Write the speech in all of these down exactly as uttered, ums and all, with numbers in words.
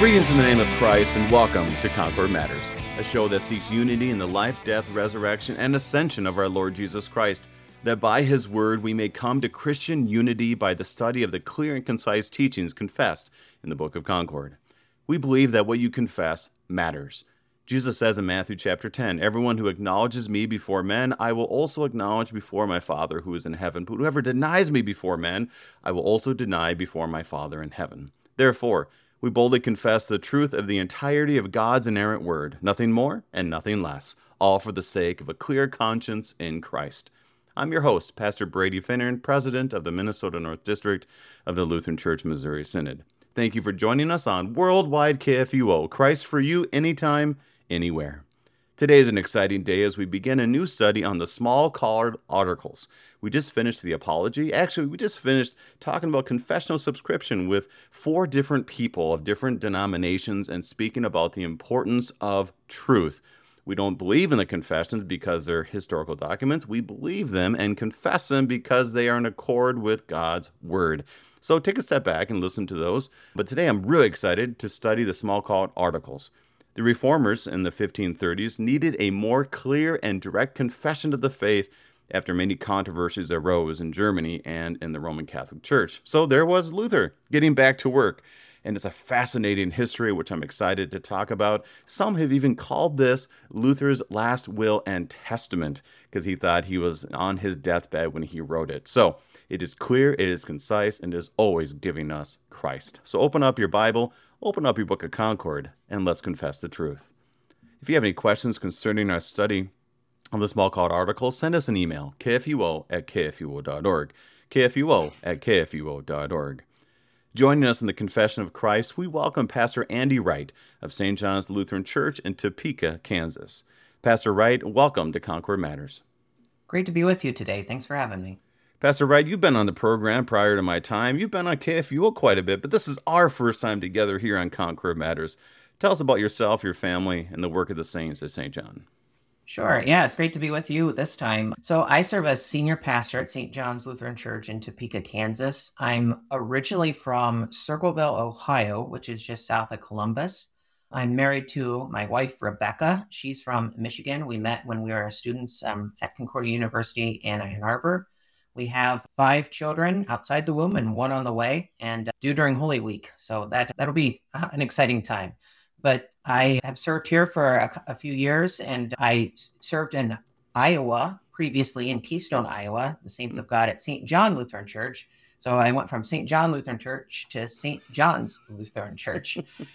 Greetings in the name of Christ and welcome to Concord Matters, a show that seeks unity in the life, death, resurrection, and ascension of our Lord Jesus Christ, that by His word we may come to Christian unity by the study of the clear and concise teachings confessed in the Book of Concord. We believe that what you confess matters. Jesus says in Matthew chapter ten, "Everyone who acknowledges me before men, I will also acknowledge before my Father who is in heaven. But whoever denies me before men, I will also deny before my Father in heaven." Therefore, we boldly confess the truth of the entirety of God's inerrant word, nothing more and nothing less, all for the sake of a clear conscience in Christ. I'm your host, Pastor Brady Finnern, President of the Minnesota North District of the Lutheran Church Missouri Synod. Thank you for joining us on Worldwide K F U O, Christ for you, anytime, anywhere. Today is an exciting day as we begin a new study on the small colored articles. We just finished the apology. Actually, we just finished talking about confessional subscription with four different people of different denominations and speaking about the importance of truth. We don't believe in the confessions because they're historical documents. We believe them and confess them because they are in accord with God's word. So take a step back and listen to those. But today I'm really excited to study the small colored articles. The Reformers in the fifteen thirties needed a more clear and direct confession of the faith after many controversies arose in Germany and in the Roman Catholic Church. So there was Luther getting back to work. And it's a fascinating history, which I'm excited to talk about. Some have even called this Luther's last will and testament because he thought he was on his deathbed when he wrote it. So it is clear, it is concise, and is always giving us Christ. So open up your Bible, open up your Book of Concord, and let's confess the truth. If you have any questions concerning our study of the small colored article, send us an email, k f u o at k f u o dot org, k f u o at k f u o dot org. Joining us in the Confession of Christ, we welcome Pastor Andy Wright of Saint John's Lutheran Church in Topeka, Kansas. Pastor Wright, welcome to Concord Matters. Great to be with you today. Thanks for having me. Pastor Wright, you've been on the program prior to my time. You've been on K F U O quite a bit, but this is our first time together here on Concord Matters. Tell us about yourself, your family, and the work of the saints at Saint John. Sure. Yeah, it's great to be with you this time. So I serve as senior pastor at Saint John's Lutheran Church in Topeka, Kansas. I'm originally from Circleville, Ohio, which is just south of Columbus. I'm married to my wife, Rebecca. She's from Michigan. We met when we were students um, at Concordia University in Ann Arbor. We have five children outside the womb and one on the way, and uh, due during Holy Week. So that, that'll be uh, an exciting time. But I have served here for a, a few years, and I served in Iowa previously, in Keystone, Iowa, the Saints of God at Saint John Lutheran Church. So I went from Saint John Lutheran Church to Saint John's Lutheran Church.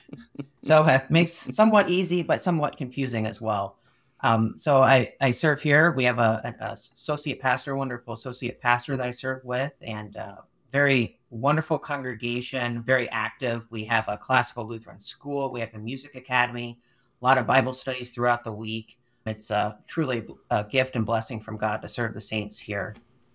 So it uh, makes somewhat easy, but somewhat confusing as well. Um, so I, I serve here. We have a, an associate pastor, wonderful associate pastor that I serve with, and uh, very wonderful congregation, very active. We have a classical Lutheran school. We have a music academy, a lot of Bible studies throughout the week. It's uh, truly a gift and blessing from God to serve the saints here.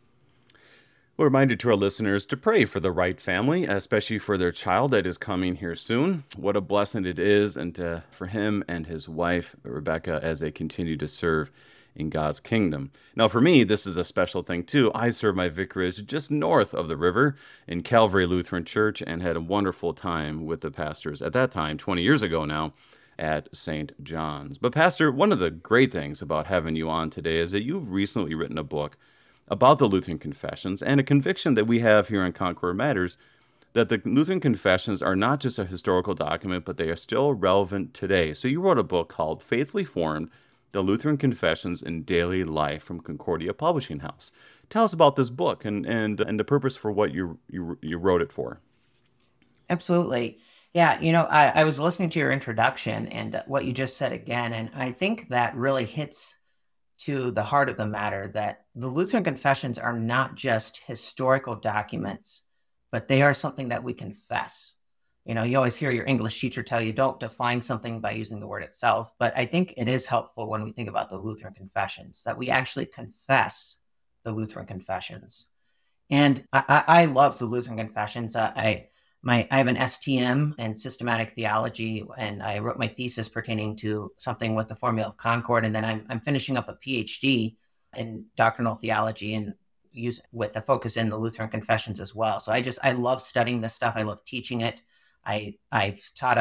We're reminded to our listeners to pray for the Wright family, especially for their child that is coming here soon. What a blessing it is, and uh, for him and his wife, Rebecca, as they continue to serve in God's kingdom. Now, for me, this is a special thing, too. I serve my vicarage just north of the river in Calvary Lutheran Church and had a wonderful time with the pastors at that time, twenty years ago now, at Saint John's. But, Pastor, one of the great things about having you on today is that you've recently written a book about the Lutheran Confessions and a conviction that we have here on Concord Matters that the Lutheran Confessions are not just a historical document, but they are still relevant today. So you wrote a book called Faithfully Formed, The Lutheran Confessions in Daily Life from Concordia Publishing House. Tell us about this book and and, and the purpose for what you, you you wrote it for. Absolutely. Yeah, you know, I, I was listening to your introduction and what you just said again, and I think that really hits to the heart of the matter, that the Lutheran Confessions are not just historical documents, but they are something that we confess. You know, you always hear your English teacher tell you don't define something by using the word itself, but I think it is helpful when we think about the Lutheran Confessions that we actually confess the Lutheran Confessions. And I, I, I love the Lutheran Confessions. Uh, I my I have an S T M in systematic theology, and I wrote my thesis pertaining to something with the Formula of Concord, and then I'm I'm finishing up a PhD in doctrinal theology and use with a focus in the Lutheran Confessions as well. So I just I love studying this stuff. I love teaching it. I I've taught a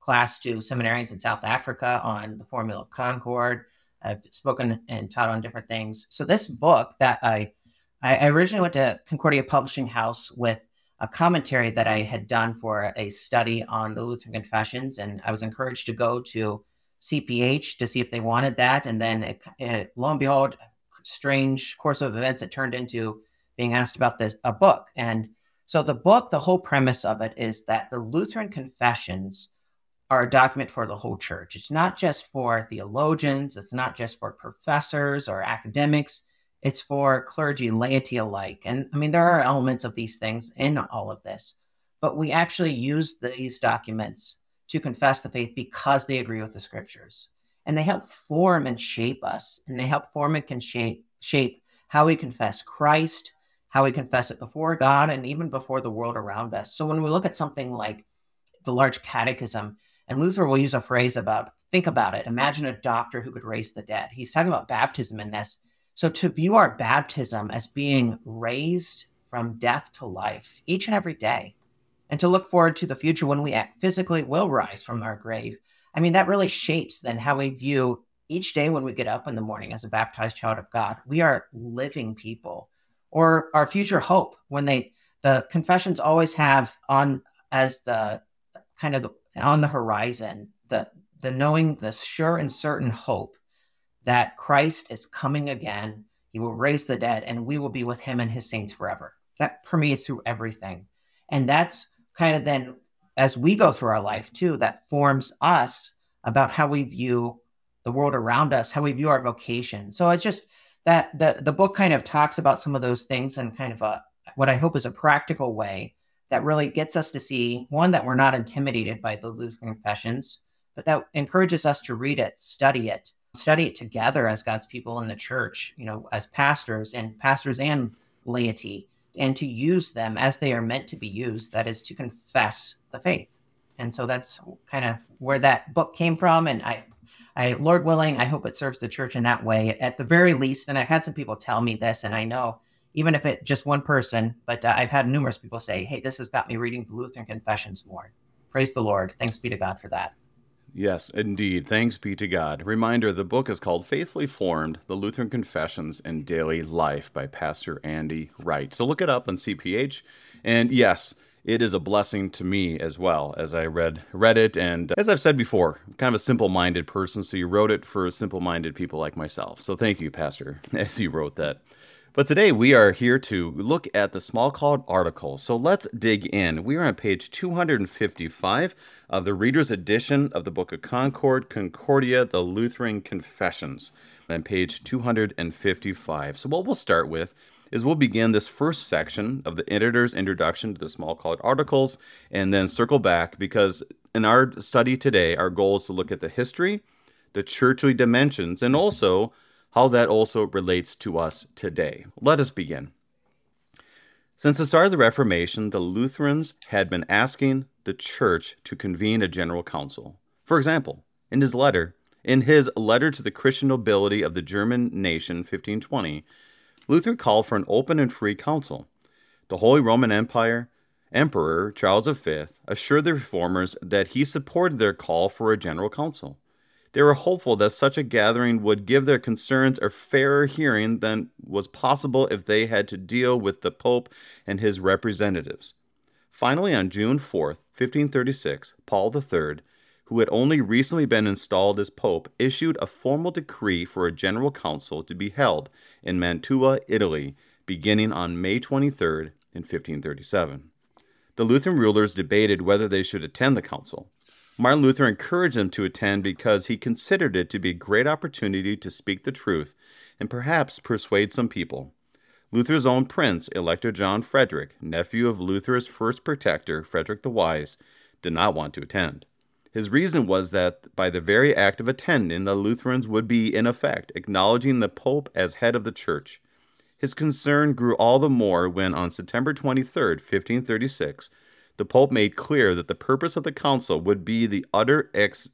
class to seminarians in South Africa on the Formula of Concord. I've spoken and taught on different things. So this book that I, I originally went to Concordia Publishing House with a commentary that I had done for a study on the Lutheran Confessions, and I was encouraged to go to C P H to see if they wanted that. And then it, it, lo and behold, strange course of events, it turned into being asked about this, a book. And so the book, the whole premise of it is that the Lutheran Confessions are a document for the whole church. It's not just for theologians. It's not just for professors or academics. It's for clergy, laity alike. And I mean, there are elements of these things in all of this, but we actually use these documents to confess the faith because they agree with the scriptures. And they help form and shape us. And they help form and can shape, shape how we confess Christ, how we confess it before God, and even before the world around us. So when we look at something like the Large Catechism, and Luther will use a phrase about, think about it, imagine a doctor who could raise the dead. He's talking about baptism in this. So to view our baptism as being raised from death to life each and every day, and to look forward to the future when we physically will rise from our grave, I mean, that really shapes then how we view each day when we get up in the morning as a baptized child of God. We are living people, or our future hope when they, the confessions always have on as the kind of the, on the horizon, the, the knowing, the sure and certain hope that Christ is coming again. He will raise the dead and we will be with him and his saints forever. That permeates through everything. And that's kind of then, as we go through our life too, that forms us about how we view the world around us, how we view our vocation. So it's just that the, the book kind of talks about some of those things in kind of a, what I hope is a practical way that really gets us to see, one, that we're not intimidated by the Lutheran Confessions, but that encourages us to read it, study it, study it together as God's people in the church, you know, as pastors and pastors and laity, and to use them as they are meant to be used, that is to confess the faith. And so that's kind of where that book came from. And I, I, Lord willing, I hope it serves the church in that way at the very least. And I've had some people tell me this, and I know even if it just one person, but uh, I've had numerous people say, hey, this has got me reading the Lutheran Confessions more. Praise the Lord. Thanks be to God for that. Yes, indeed. Thanks be to God. Reminder, the book is called Faithfully Formed, The Lutheran Confessions and Daily Life by Pastor Andy Wright. So look it up on C P H. And yes, it is a blessing to me as well as I read read it. And as I've said before, I'm kind of a simple-minded person, so you wrote it for simple-minded people like myself. So thank you, Pastor, as you wrote that. But today we are here to look at the Smalcald articles. So let's dig in. We are on page two hundred fifty-five of the Reader's Edition of the Book of Concord, Concordia, the Lutheran Confessions, on page two hundred fifty-five. So what we'll start with is we'll begin this first section of the editor's introduction to the Smalcald articles and then circle back, because in our study today, our goal is to look at the history, the churchly dimensions, and also how that also relates to us today. Let us begin. Since the start of the Reformation, the Lutherans had been asking the church to convene a general council. For example, in his letter, in his letter to the Christian nobility of the German nation, fifteen twenty, Luther called for an open and free council. The Holy Roman Empire Emperor Charles the Fifth assured the reformers that he supported their call for a general council. They were hopeful that such a gathering would give their concerns a fairer hearing than was possible if they had to deal with the Pope and his representatives. Finally, on June fourth, fifteen thirty-six, Paul the Third, who had only recently been installed as Pope, issued a formal decree for a general council to be held in Mantua, Italy, beginning on May twenty-third in fifteen thirty-seven. The Lutheran rulers debated whether they should attend the council. Martin Luther encouraged them to attend because he considered it to be a great opportunity to speak the truth and perhaps persuade some people. Luther's own prince, Elector John Frederick, nephew of Luther's first protector, Frederick the Wise, did not want to attend. His reason was that by the very act of attending, the Lutherans would be, in effect, acknowledging the Pope as head of the Church. His concern grew all the more when, on September twenty-third, fifteen thirty-six, the Pope made clear that the purpose of the council would be the utter ex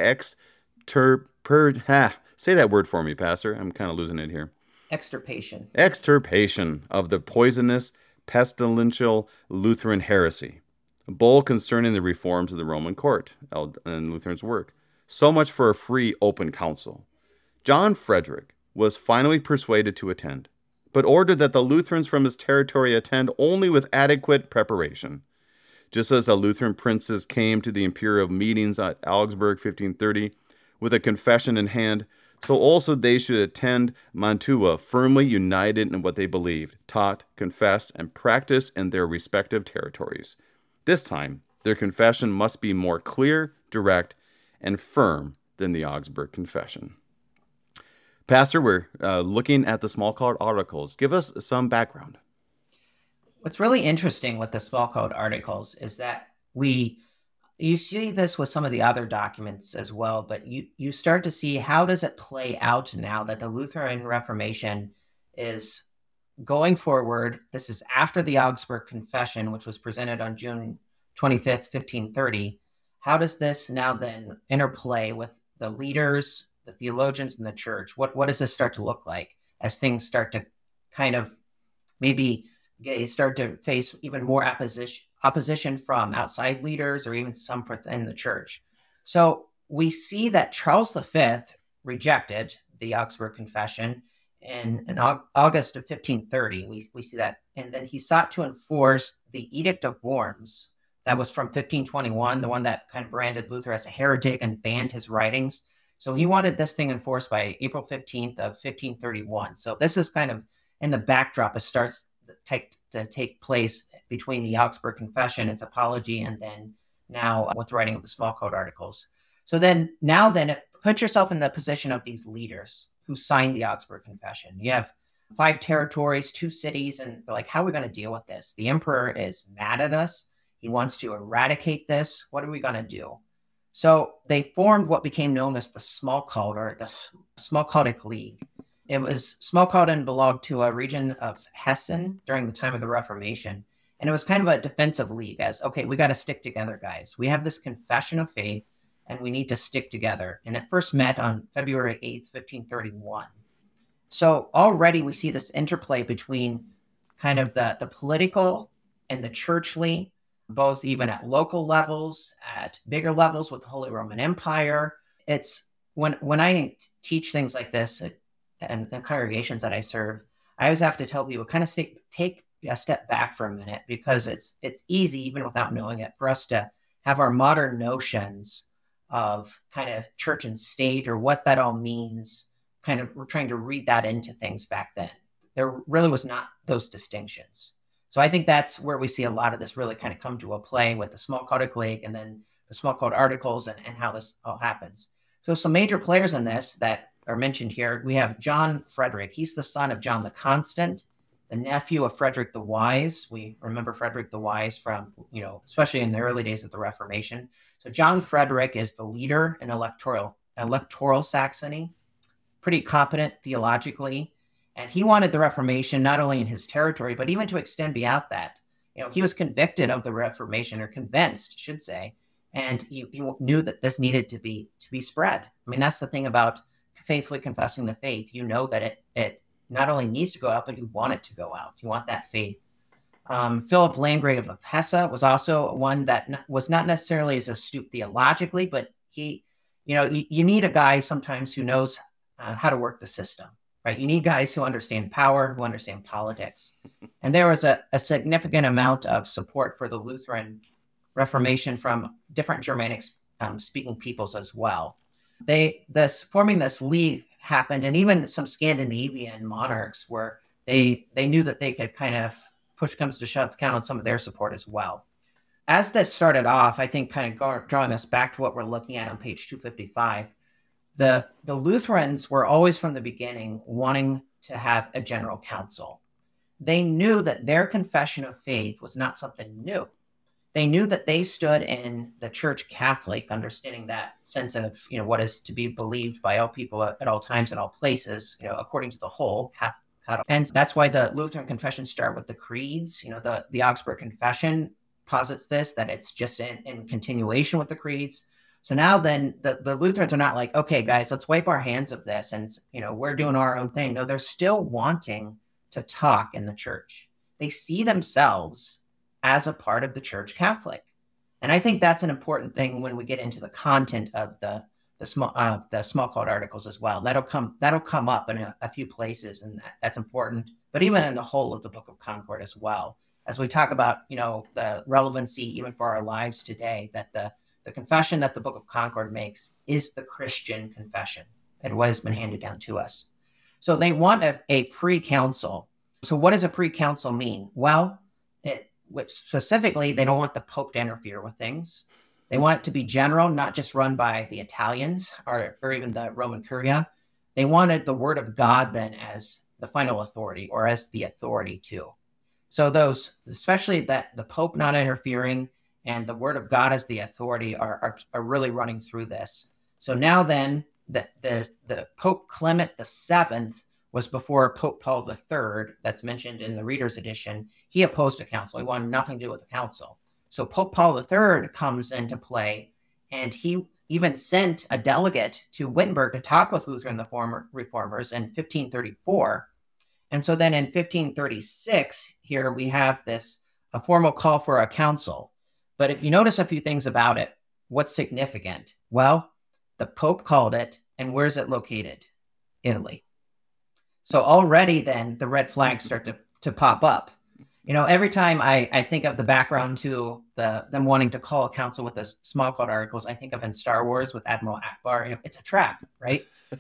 extirpation. Ha, say that word for me, Pastor. I'm kind of losing it here. Extirpation. Extirpation of the poisonous, pestilential Lutheran heresy. A bull concerning the reforms of the Roman court and Luther's work. So much for a free, open council. John Frederick was finally persuaded to attend, but ordered that the Lutherans from his territory attend only with adequate preparation. Just as the Lutheran princes came to the imperial meetings at Augsburg fifteen thirty with a confession in hand, so also they should attend Mantua firmly united in what they believed, taught, confessed, and practiced in their respective territories. This time, their confession must be more clear, direct, and firm than the Augsburg Confession. Pastor, we're uh, looking at the Smalcald Articles. Give us some background. What's really interesting with the Smalcald Articles is that we, you see this with some of the other documents as well, but you, you start to see how does it play out now that the Lutheran Reformation is going forward. This is after the Augsburg Confession, which was presented on June twenty-fifth, fifteen thirty. How does this now then interplay with the leaders, the theologians, and the church? What, what does this start to look like as things start to kind of maybe start to face even more opposition, opposition from outside leaders or even some within the church? So we see that Charles the Fifth rejected the Augsburg Confession in, in August of fifteen thirty. We, we see that. And then he sought to enforce the Edict of Worms. That was from fifteen twenty-one, the one that kind of branded Luther as a heretic and banned his writings. So he wanted this thing enforced by April fifteenth of fifteen thirty-one. So this is kind of in the backdrop. It starts take, to take place between the Augsburg Confession, its apology, and then now with writing of the Smalcald Articles. So then now then put yourself in the position of these leaders who signed the Augsburg Confession. You have five territories, two cities, and they're like, how are we going to deal with this? The emperor is mad at us. He wants to eradicate this. What are we going to do? So they formed what became known as the Smalcald, or the Smalcaldic League. It was Smalcalden belonged to a region of Hessen during the time of the Reformation. And it was kind of a defensive league as, okay, we got to stick together, guys. We have this confession of faith and we need to stick together. And it first met on February eighth, fifteen thirty-one. So already we see this interplay between kind of the, the political and the churchly, both even at local levels, at bigger levels with the Holy Roman Empire. It's when, when I teach things like this at, and the congregations that I serve, I always have to tell people kind of stay, take a step back for a minute, because it's it's easy, even without knowing it, for us to have our modern notions of kind of church and state or what that all means. Kind of we're trying to read that into things back then. There really was not those distinctions. So I think that's where we see a lot of this really kind of come to a play with the Smalcaldic League and then the Smalcald Articles and, and how this all happens. So some major players in this that are mentioned here, we have John Frederick. He's the son of John the Constant, the nephew of Frederick the Wise. We remember Frederick the Wise from, you know, especially in the early days of the Reformation. So John Frederick is the leader in electoral electoral Saxony, pretty competent theologically. And he wanted the Reformation not only in his territory, but even to extend beyond that. You know, he was convicted of the Reformation, or convinced, I should say, and he, he knew that this needed to be to be spread. I mean, that's the thing about faithfully confessing the faith. You know that it it not only needs to go out, but you want it to go out. You want that faith. Um, Philip Landgrave of Hesse was also one that n- was not necessarily as astute theologically, but he, you know, you, you need a guy sometimes who knows uh, how to work the system, right? You need guys who understand power, who understand politics. And there was a, a significant amount of support for the Lutheran Reformation from different Germanic um, speaking peoples as well. They this forming this league happened, and even some Scandinavian monarchs were they they knew that they could kind of push comes to shove count on some of their support as well. As this started off, I think kind of go, drawing us back to what we're looking at on page two fifty-five, the the Lutherans were always from the beginning wanting to have a general council. They knew that their confession of faith was not something new. They knew that they stood in the Church Catholic, understanding that sense of, you know, what is to be believed by all people at all times and all places, you know, according to the whole. And that's why the Lutheran confessions start with the creeds. You know, the, the Augsburg Confession posits this, that it's just in, in continuation with the creeds. So now then the, the Lutherans are not like, okay, guys, let's wipe our hands of this and, you know, we're doing our own thing. No, they're still wanting to talk in the church. They see themselves as a part of the Church Catholic. And I think that's an important thing when we get into the content of the the small uh, the Smalcald articles as well. That'll come that'll come up in a, a few places, and that, that's important. But even in the whole of the Book of Concord as well, as we talk about, you know, the relevancy even for our lives today, that the the confession that the Book of Concord makes is the Christian confession. It was been handed down to us. So they want a, a free council. So what does a free council mean? Well, it, specifically, they don't want the Pope to interfere with things. They want it to be general, not just run by the Italians or, or even the Roman Curia. They wanted the word of God then as the final authority, or as the authority too. So those, especially that the Pope not interfering and the word of God as the authority are, are, are really running through this. So now then, the, the, the Pope Clement the Seventh was before Pope Paul the Third, that's mentioned in the Reader's Edition. He opposed a council. He wanted nothing to do with the council. So Pope Paul the Third comes into play, and he even sent a delegate to Wittenberg to talk with Lutheran the former reformers in fifteen thirty-four. And so then in fifteen thirty-six, here we have this, a formal call for a council. But if you notice a few things about it, what's significant? Well, the Pope called it, and where's it located? Italy. So already then the red flags start to, to pop up. You know, every time I, I think of the background to the them wanting to call a council with the Smalcald articles, I think of in Star Wars with Admiral Akbar. You know, it's a trap, right?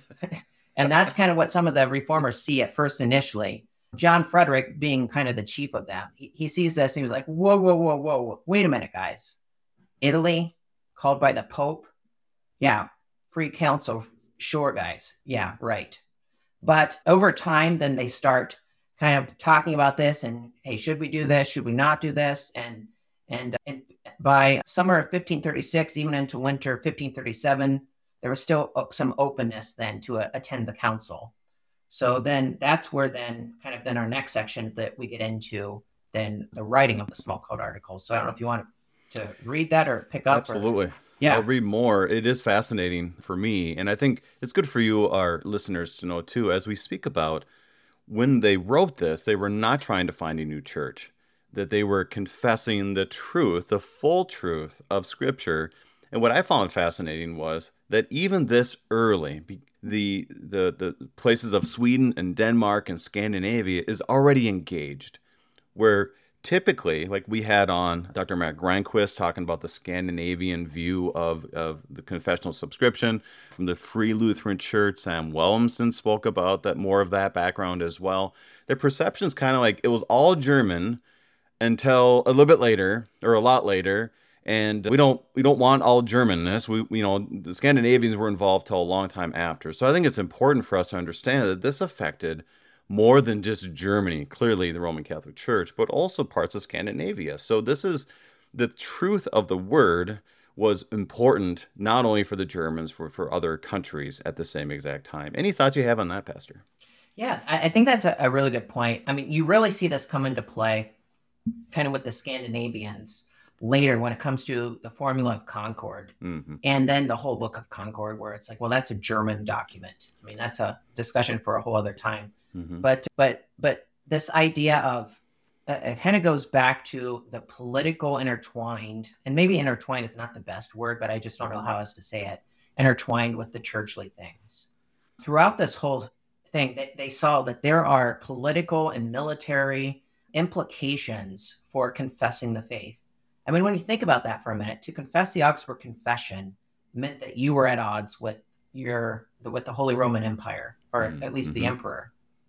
And that's kind of what some of the reformers see at first initially. John Frederick being kind of the chief of them. He, he sees this and he was like, whoa, whoa, whoa, whoa, wait a minute, guys. Italy, called by the Pope? Yeah, free council, sure, guys. Yeah, right. But over time, then they start kind of talking about this and, hey, should we do this? Should we not do this? And and, and by summer of fifteen thirty-six, even into winter fifteen thirty-seven, there was still some openness then to uh, attend the council. So then that's where then kind of then our next section that we get into then the writing of the Smalcald articles. So I don't know if you want to read that or pick up. Absolutely. Or, yeah. I'll read more. It is fascinating for me. And I think it's good for you, our listeners, to know too, as we speak about when they wrote this, they were not trying to find a new church, that they were confessing the truth, the full truth of Scripture. And what I found fascinating was that even this early, the the the places of Sweden and Denmark and Scandinavia is already engaged, where typically, like we had on Doctor Matt Granquist talking about the Scandinavian view of, of the confessional subscription. From the Free Lutheran Church, Sam Williamson spoke about that, more of that background as well. Their perception is kind of like it was all German until a little bit later, or a lot later, and we don't we don't want all Germanness. We you know the Scandinavians were involved till a long time after. So I think it's important for us to understand that this affected more than just Germany, clearly the Roman Catholic Church, but also parts of Scandinavia. So this is the truth of the word was important not only for the Germans, but for other countries at the same exact time. Any thoughts you have on that, Pastor? Yeah, I think that's a, a really good point. I mean, you really see this come into play kind of with the Scandinavians later when it comes to the Formula of Concord, mm-hmm. and then the whole Book of Concord, where it's like, well, that's a German document. I mean, that's a discussion for a whole other time. Mm-hmm. But but but this idea of uh, it kind of goes back to the political intertwined, and maybe intertwined is not the best word, but I just don't know how else to say it, intertwined with the churchly things. Throughout this whole thing, they, they saw that there are political and military implications for confessing the faith. I mean, when you think about that for a minute, to confess the Augsburg Confession meant that you were at odds with your with the Holy Roman Empire, or mm-hmm. at least the emperor.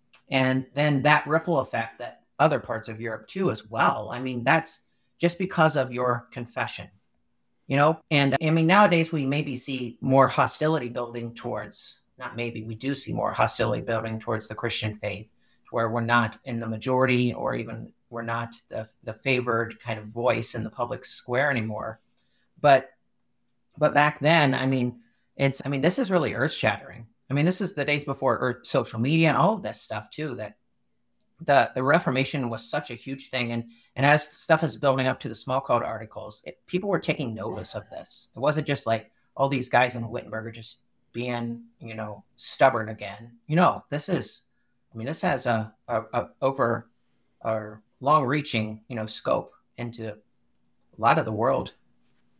And then that ripple effect that other parts of Europe too as well. I mean, that's just because of your confession, you know? And I mean, nowadays we maybe see more hostility building towards, not maybe, we do see more hostility building towards the Christian faith, where we're not in the majority, or even we're not the, the favored kind of voice in the public square anymore. But, but back then, I mean, it's, I mean, this is really earth shattering. I mean, this is the days before Earth, social media and all of this stuff too, that the, the Reformation was such a huge thing. And, and as stuff is building up to the Smalcald articles, it, people were taking notice of this. It wasn't just like all these guys in Wittenberg are just being, you know, stubborn again. You know, this is, I mean, this has a, a, a over a long reaching, you know, scope into a lot of the world.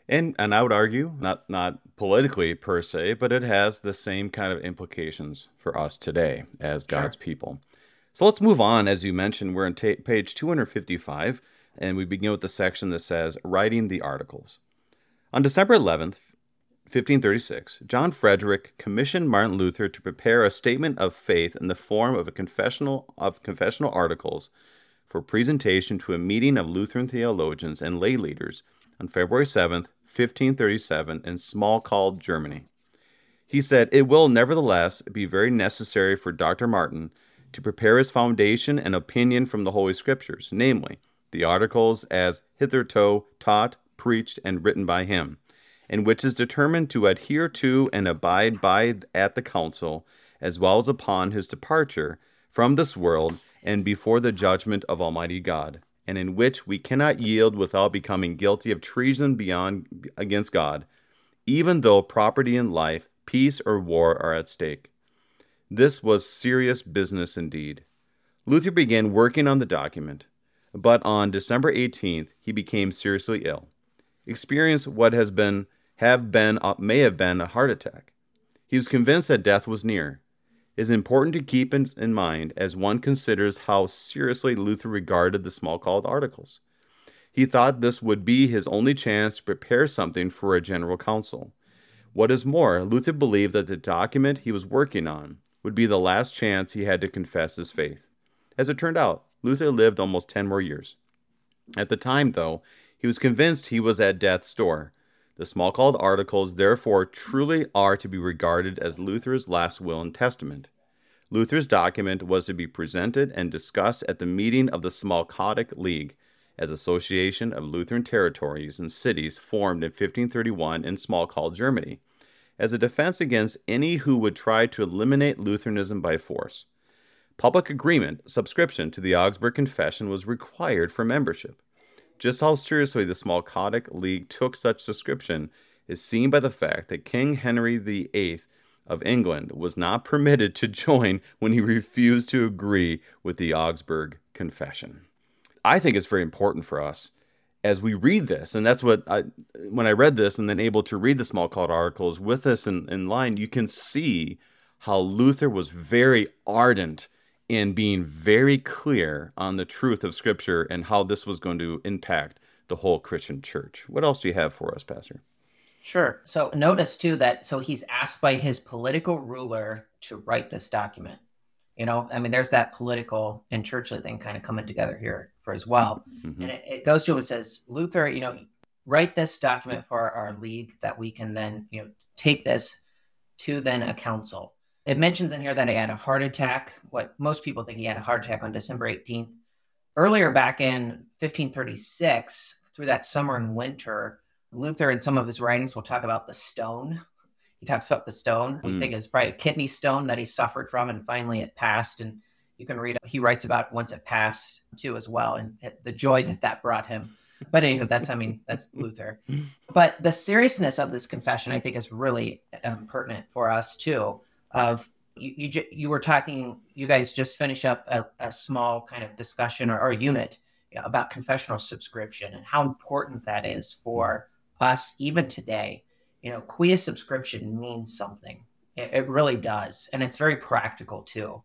And and I would argue, not not politically per se, but it has the same kind of implications for us today as God's Sure. people. So let's move on. As you mentioned, we're on ta- page two hundred fifty-five, and we begin with the section that says Writing the Articles. On December eleventh, fifteen thirty-six, John Frederick commissioned Martin Luther to prepare a statement of faith in the form of a confessional of confessional articles for presentation to a meeting of Lutheran theologians and lay leaders on February seventh, fifteen thirty-seven, in Smalcald, Germany. He said, "It will nevertheless be very necessary for Doctor Martin to prepare his foundation and opinion from the Holy Scriptures, namely, the articles as hitherto taught, preached, and written by him, and which is determined to adhere to and abide by at the council, as well as upon his departure from this world and before the judgment of Almighty God, and in which we cannot yield without becoming guilty of treason beyond against God, even though property and life, peace or war are at stake." This was serious business indeed. Luther began working on the document, but on December eighteenth he became seriously ill, experienced what has been have been uh, may have been a heart attack. He was convinced that death was near. It is important to keep in, in mind as one considers how seriously Luther regarded the Smalcald Articles. He thought this would be his only chance to prepare something for a general council. What is more, Luther believed that the document he was working on would be the last chance he had to confess his faith. As it turned out, Luther lived almost ten more years. At the time, though, he was convinced he was at death's door. The Smalcald Articles, therefore, truly are to be regarded as Luther's last will and testament. Luther's document was to be presented and discussed at the meeting of the Smalcaldic League, as Association of Lutheran Territories and Cities formed in fifteen thirty-one in Smalcald, Germany, as a defense against any who would try to eliminate Lutheranism by force. Public agreement, subscription to the Augsburg Confession was required for membership. Just how seriously the Smalcaldic League took such subscription is seen by the fact that King Henry the Eighth of England was not permitted to join when he refused to agree with the Augsburg Confession. I think it's very important for us as we read this, and that's what I, when I read this and then able to read the Smalcald Articles with this in, in line, you can see how Luther was very ardent in being very clear on the truth of Scripture and how this was going to impact the whole Christian church. What else do you have for us, Pastor? Sure. So notice too that so he's asked by his political ruler to write this document. You know, I mean, there's that political and churchly thing kind of coming together here for as well. Mm-hmm. And it, it goes to, it says, Luther, you know, write this document for our league that we can then, you know, take this to then a council. It mentions in here that he had a heart attack. What most people think he had a heart attack on December eighteenth. Earlier back in fifteen thirty-six, through that summer and winter, Luther in some of his writings will talk about the stone. He talks about the stone. We mm. think it's probably a kidney stone that he suffered from, and finally it passed. And you can read, he writes about once it passed too as well, and the joy that that brought him. But anyway, that's, I mean, that's Luther. But the seriousness of this confession, I think, is really um, pertinent for us too. Of you, you, you were talking, you guys just finished up a, a small kind of discussion or, or unit you know, about confessional subscription and how important that is for us even today. You know, quia subscription means something. It, it really does. And it's very practical too.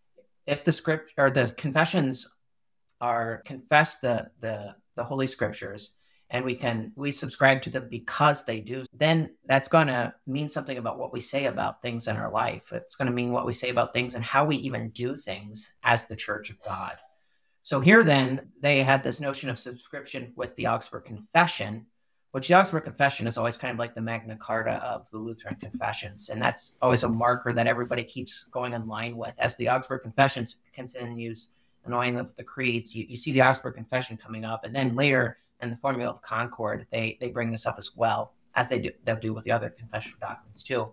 If the script or the confessions are confess the, the, the Holy Scriptures and we can, we subscribe to them because they do, then that's going to mean something about what we say about things in our life. It's going to mean what we say about things and how we even do things as the Church of God. So here then, they had this notion of subscription with the Augsburg Confession, which the Augsburg Confession is always kind of like the Magna Carta of the Lutheran confessions. And that's always a marker that everybody keeps going in line with. As the Augsburg Confession continues in line with the creeds, you, you see the Augsburg Confession coming up. And then later in the Formula of Concord, they, they bring this up as well, as they do, they'll do with the other confessional documents too.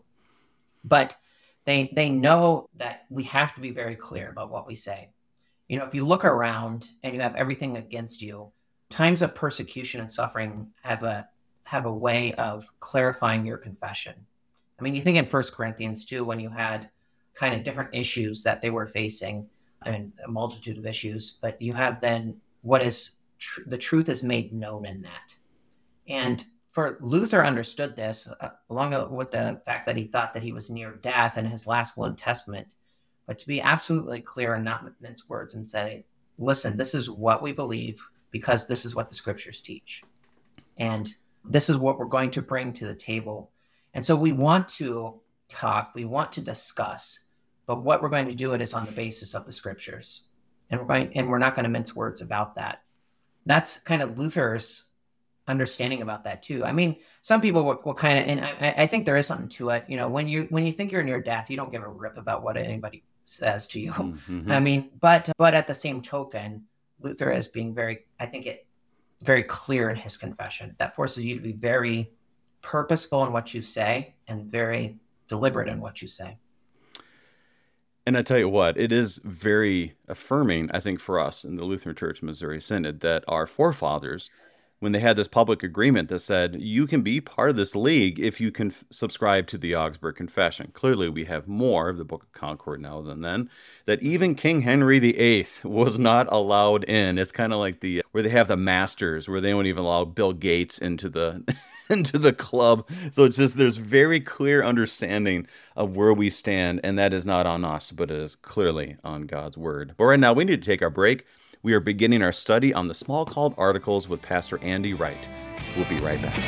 But they they know that we have to be very clear about what we say. You know, if you look around and you have everything against you, times of persecution and suffering have a have a way of clarifying your confession. I mean, you think in First Corinthians too, when you had kind of different issues that they were facing and a multitude of issues, but you have then what is tr- the truth is made known in that. And for Luther understood this, uh, along with the fact that he thought that he was near death in his last will and testament, but to be absolutely clear and not mince words and say, listen, this is what we believe because this is what the scriptures teach. And this is what we're going to bring to the table. And so we want to talk, we want to discuss, but what we're going to do it is on the basis of the scriptures. And we're going, and we're not going to mince words about that. That's kind of Luther's understanding about that too. I mean, some people will, will kind of, and I, I think there is something to it. You know, when you when you think you're near death, you don't give a rip about what anybody says to you. Mm-hmm. I mean, but but at the same token, Luther is being very, I think it very clear in his confession that forces you to be very purposeful in what you say and very deliberate in what you say. And I tell you what, it is very affirming, I think, for us in the Lutheran Church Missouri Synod that our forefathers, when they had this public agreement that said, you can be part of this league if you can f- subscribe to the Augsburg Confession. Clearly, we have more of the Book of Concord now than then, that even King Henry the Eighth was not allowed in. It's kind of like the where they have the masters, where they won't even allow Bill Gates into the into the club. So it's just, there's very clear understanding of where we stand, and that is not on us, but it is clearly on God's word. But right now, we need to take our break. We are beginning our study on the Smalcald Articles with Pastor Andy Wright. We'll be right back.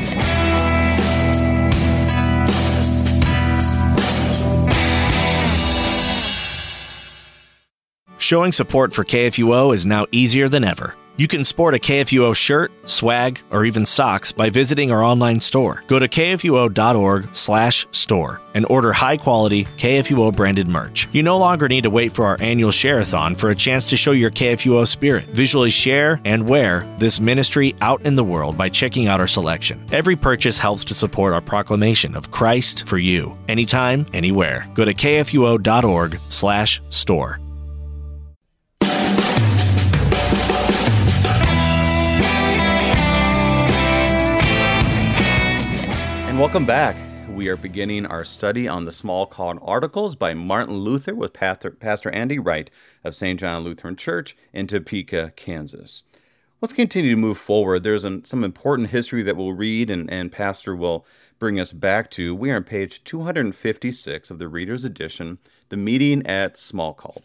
Showing support for K F U O is now easier than ever. You can sport a K F U O shirt, swag, or even socks by visiting our online store. Go to k f u o dot org slash store and order high-quality K F U O branded merch. You no longer need to wait for our annual share-a-thon for a chance to show your K F U O spirit. Visually share and wear this ministry out in the world by checking out our selection. Every purchase helps to support our proclamation of Christ for you, anytime, anywhere. Go to k f u o dot org slash store. Welcome back. We are beginning our study on the Smalcald Articles by Martin Luther with Pastor, Pastor Andy Wright of Saint John Lutheran Church in Topeka, Kansas. Let's continue to move forward. There's an, some important history that we'll read and, and Pastor will bring us back to. We are on page two hundred fifty-six of the Reader's Edition, The Meeting at Smalcald.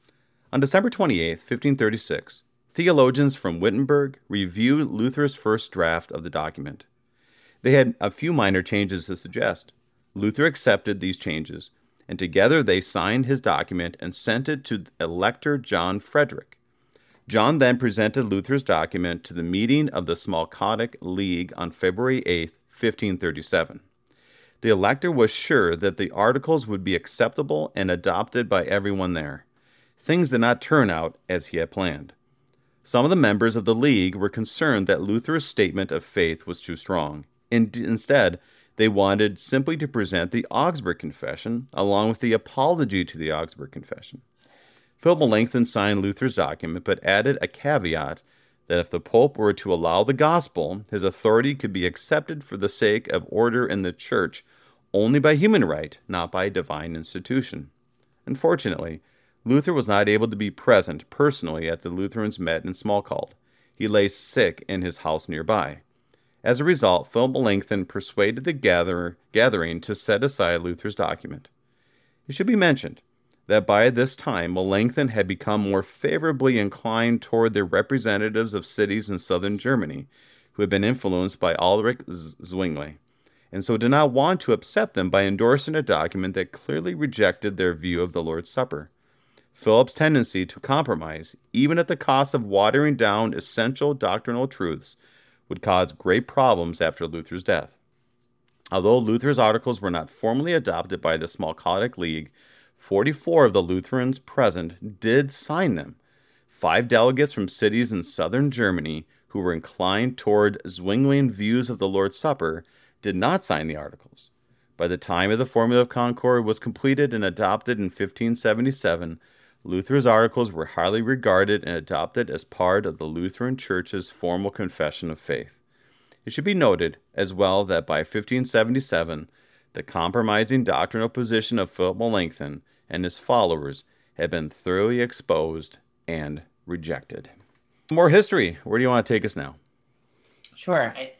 On December twenty-eighth, fifteen thirty-six, theologians from Wittenberg reviewed Luther's first draft of the document. They had a few minor changes to suggest. Luther accepted these changes, and together they signed his document and sent it to Elector John Frederick. John then presented Luther's document to the meeting of the Smalcaldic League on February eighth, fifteen thirty-seven. The elector was sure that the articles would be acceptable and adopted by everyone there. Things did not turn out as he had planned. Some of the members of the League were concerned that Luther's statement of faith was too strong. Instead, they wanted simply to present the Augsburg Confession along with the apology to the Augsburg Confession. Philip Melanchthon signed Luther's document, but added a caveat that if the Pope were to allow the gospel, his authority could be accepted for the sake of order in the Church only by human right, not by divine institution. Unfortunately, Luther was not able to be present personally at the Lutherans met in Smalcald. He lay sick in his house nearby. As a result, Philip Melanchthon persuaded the gather, gathering to set aside Luther's document. It should be mentioned that by this time, Melanchthon had become more favorably inclined toward the representatives of cities in southern Germany, who had been influenced by Ulrich Zwingli, and so did not want to upset them by endorsing a document that clearly rejected their view of the Lord's Supper. Philip's tendency to compromise, even at the cost of watering down essential doctrinal truths, would cause great problems after Luther's death. Although Luther's articles were not formally adopted by the Smalcaldic League, forty-four of the Lutherans present did sign them. Five delegates from cities in southern Germany who were inclined toward Zwinglian views of the Lord's Supper did not sign the articles. By the time of the Formula of Concord was completed and adopted in fifteen seventy-seven, Luther's articles were highly regarded and adopted as part of the Lutheran Church's formal confession of faith. It should be noted as well that by fifteen seventy-seven, the compromising doctrinal position of Philip Melanchthon and his followers had been thoroughly exposed and rejected. More history. Where do you want to take us now? Sure. I,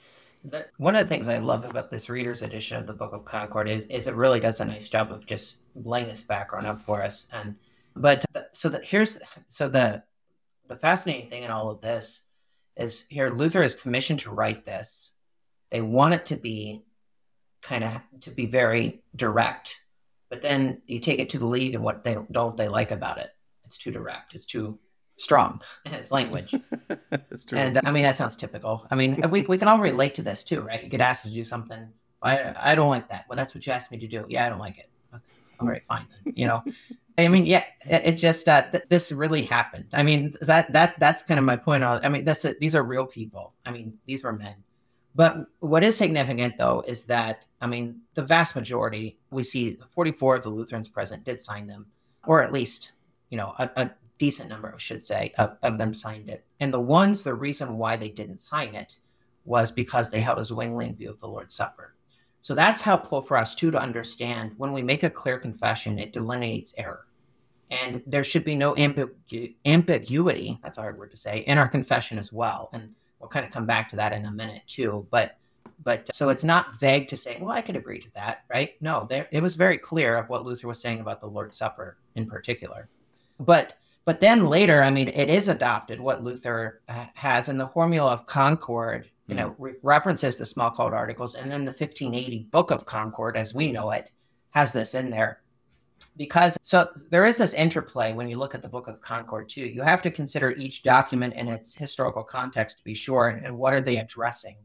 The, one of the things I love about this reader's edition of the Book of Concord is, is it really does a nice job of just laying this background up for us. And but so that here's so the the fascinating thing in all of this is here Luther is commissioned to write this. They want it to be kind of to be very direct, but then you take it to the league and what they don't they like about it. It's too direct. It's too strong in its language. That's true. And I mean, that sounds typical. I mean, we we can all relate to this too, right? You get asked to do something. I I don't like that. Well, that's what you asked me to do. Yeah, I don't like it. Okay. All right, fine then. You know, I mean, yeah, it, it just uh, th- this really happened. I mean, that that that's kind of my point. On, I mean, that's a, these are real people. I mean, these were men. But what is significant, though, is that, I mean, the vast majority, we see forty-four of the Lutherans present did sign them, or at least, you know, a, a decent number, I should say, of, of them signed it. And the ones, the reason why they didn't sign it was because they held a Zwinglian view of the Lord's Supper. So that's helpful for us, too, to understand when we make a clear confession, it delineates error. And there should be no ambigu- ambiguity, that's a hard word to say, in our confession as well. And we'll kind of come back to that in a minute, too. But but so it's not vague to say, well, I could agree to that, right? No, there, it was very clear of what Luther was saying about the Lord's Supper in particular. But But then later, I mean, it is adopted what Luther uh, has in the Formula of Concord, you mm. know, re- references the Smalcald Articles, and then the fifteen eighty Book of Concord, as we know it, has this in there. Because, so there is this interplay when you look at the Book of Concord too. You have to consider each document in its historical context to be sure, and, and what are they addressing.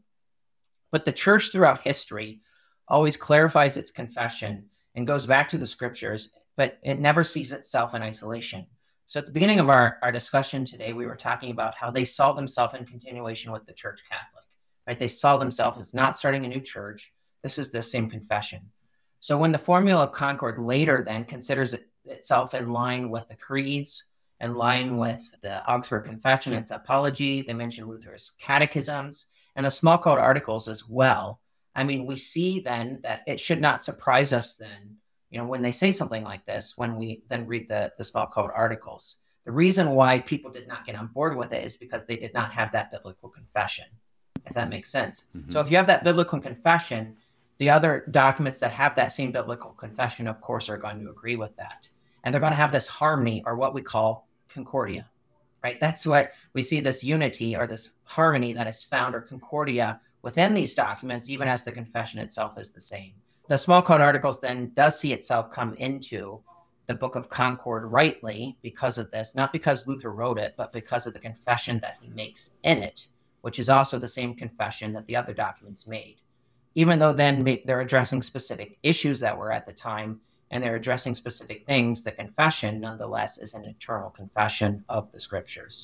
But the church throughout history always clarifies its confession and goes back to the scriptures, but it never sees itself in isolation. So at the beginning of our, our discussion today, we were talking about how they saw themselves in continuation with the Church Catholic, right? They saw themselves as not starting a new church. This is the same confession. So when the Formula of Concord later then considers it, itself in line with the creeds, in line with the Augsburg Confession, its apology, they mention Luther's catechisms, and the Smalcald Articles as well. I mean, we see then that it should not surprise us then, you know, when they say something like this, when we then read the, the Smalcald Articles. The reason why people did not get on board with it is because they did not have that biblical confession, if that makes sense. Mm-hmm. So if you have that biblical confession, the other documents that have that same biblical confession, of course, are going to agree with that. And they're going to have this harmony, or what we call concordia, right? That's what we see, this unity or this harmony that is found, or concordia, within these documents, even as the confession itself is the same. The Smalcald Articles then does see itself come into the Book of Concord rightly because of this, not because Luther wrote it, but because of the confession that he makes in it, which is also the same confession that the other documents made. Even though then they're addressing specific issues that were at the time, and they're addressing specific things, the confession nonetheless is an eternal confession of the scriptures.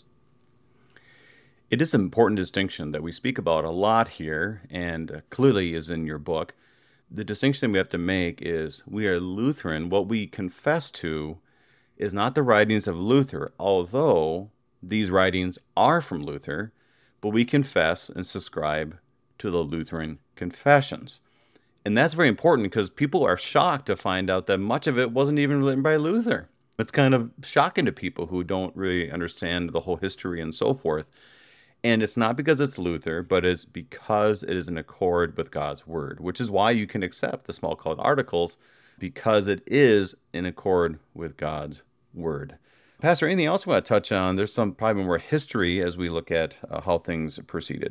It is an important distinction that we speak about a lot here, and clearly is in your book. The distinction we have to make is we are Lutheran. What we confess to is not the writings of Luther, although these writings are from Luther, but we confess and subscribe to the Lutheran confessions. And that's very important because people are shocked to find out that much of it wasn't even written by Luther. It's kind of shocking to people who don't really understand the whole history and so forth. And it's not because it's Luther, but it's because it is in accord with God's word, which is why you can accept the Smalcald Articles, because it is in accord with God's word. Pastor, anything else you want to touch on? There's some probably more history as we look at uh, how things proceeded.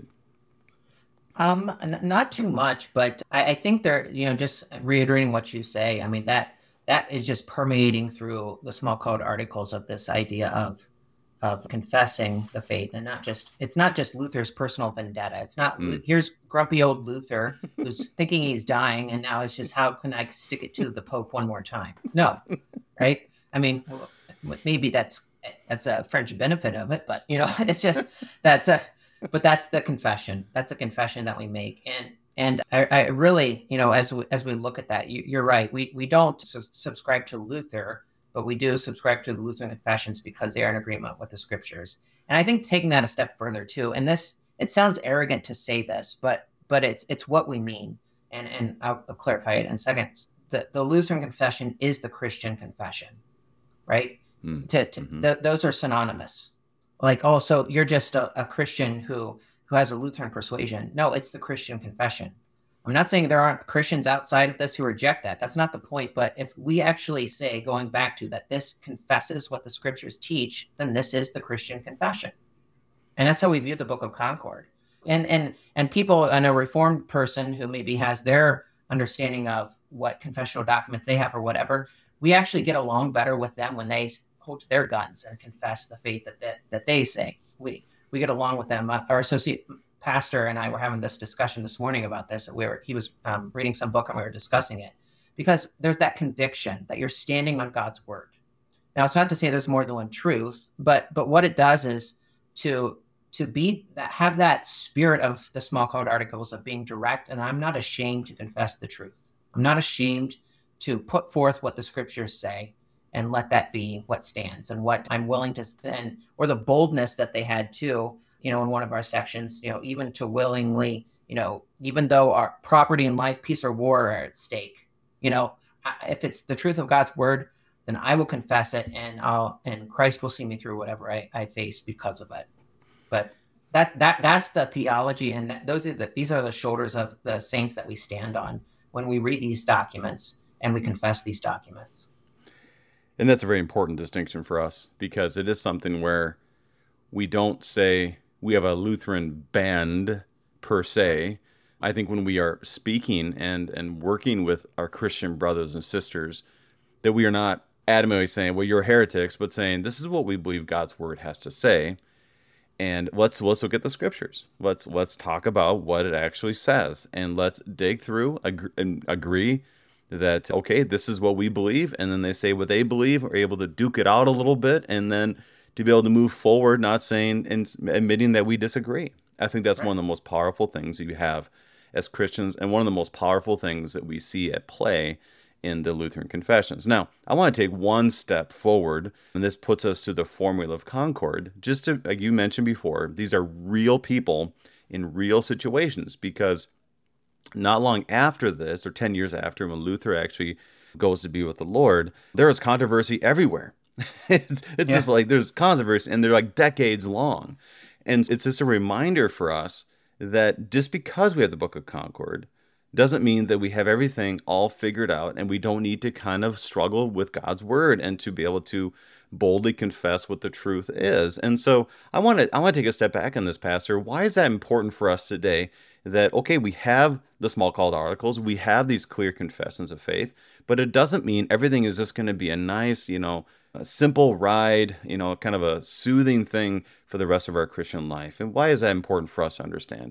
Um, n- not too much, but I, I think they're, you know, just reiterating what you say. I mean, that that is just permeating through the Smalcald Articles of this idea of of confessing the faith, and not just, it's not just Luther's personal vendetta. It's not, mm. here's grumpy old Luther who's thinking he's dying, and now it's just, how can I stick it to the Pope one more time? No, right? I mean, maybe that's that's a French benefit of it, but, you know, it's just, that's a, but that's the confession. That's a confession that we make. And and I, I really, you know, as we, as we look at that, you, you're right. We we don't su- subscribe to Luther, but we do subscribe to the Lutheran confessions because they are in agreement with the scriptures. And I think taking that a step further too, and this, it sounds arrogant to say this, but but it's it's what we mean. And and I'll, I'll clarify it in a second. The, the Lutheran confession is the Christian confession, right? Mm. To, to, mm-hmm. the, those are synonymous. Like, oh, so you're just a, a Christian who who has a Lutheran persuasion. No, it's the Christian confession. I'm not saying there aren't Christians outside of this who reject that. That's not the point. But if we actually say, going back to that, this confesses what the scriptures teach, then this is the Christian confession. And that's how we view the Book of Concord. And and and people, and a Reformed person who maybe has their understanding of what confessional documents they have or whatever, we actually get along better with them when they hold to their guns and confess the faith that that, that they say. We we get along with them. Uh, our associate pastor and I were having this discussion this morning about this. We were, he was um, reading some book and we were discussing it, because there's that conviction that you're standing on God's word. Now, it's not to say there's more than one truth, but but what it does is to to be that have that spirit of the small called articles of being direct. And I'm not ashamed to confess the truth. I'm not ashamed to put forth what the scriptures say and let that be what stands and what I'm willing to, and or the boldness that they had too, you know, in one of our sections, you know, even to willingly, you know, even though our property and life, peace or war are at stake, you know, if it's the truth of God's word, then I will confess it, and I'll, and Christ will see me through whatever I, I face because of it. But that, that, that's the theology. And that, those are the, these are the shoulders of the saints that we stand on when we read these documents and we confess these documents. And that's a very important distinction for us, because it is something where we don't say we have a Lutheran band per se. I think when we are speaking and, and working with our Christian brothers and sisters, that we are not adamantly saying, well, you're heretics, but saying this is what we believe God's word has to say. And let's let's look at the scriptures. Let's let's talk about what it actually says, and let's dig through ag- and agree that, okay, this is what we believe, and then they say what they believe. We're able to duke it out a little bit, and then to be able to move forward, not saying and admitting that we disagree. I think that's right. One of the most powerful things you have as Christians, and one of the most powerful things that we see at play in the Lutheran confessions. Now, I want to take one step forward, and this puts us to the Formula of Concord. Just to, like you mentioned before, these are real people in real situations, because not long after this, or ten years after, when Luther actually goes to be with the Lord, there is controversy everywhere. it's it's yeah. just like there's controversy, and they're like decades long. And it's just a reminder for us that just because we have the Book of Concord doesn't mean that we have everything all figured out, and we don't need to kind of struggle with God's word and to be able to boldly confess what the truth is. And so I want to I want to take a step back on this, Pastor. Why is that important for us today? That, okay, we have the small called articles, we have these clear confessions of faith, but it doesn't mean everything is just going to be a nice, you know, a simple ride, you know, kind of a soothing thing for the rest of our Christian life. And why is that important for us to understand?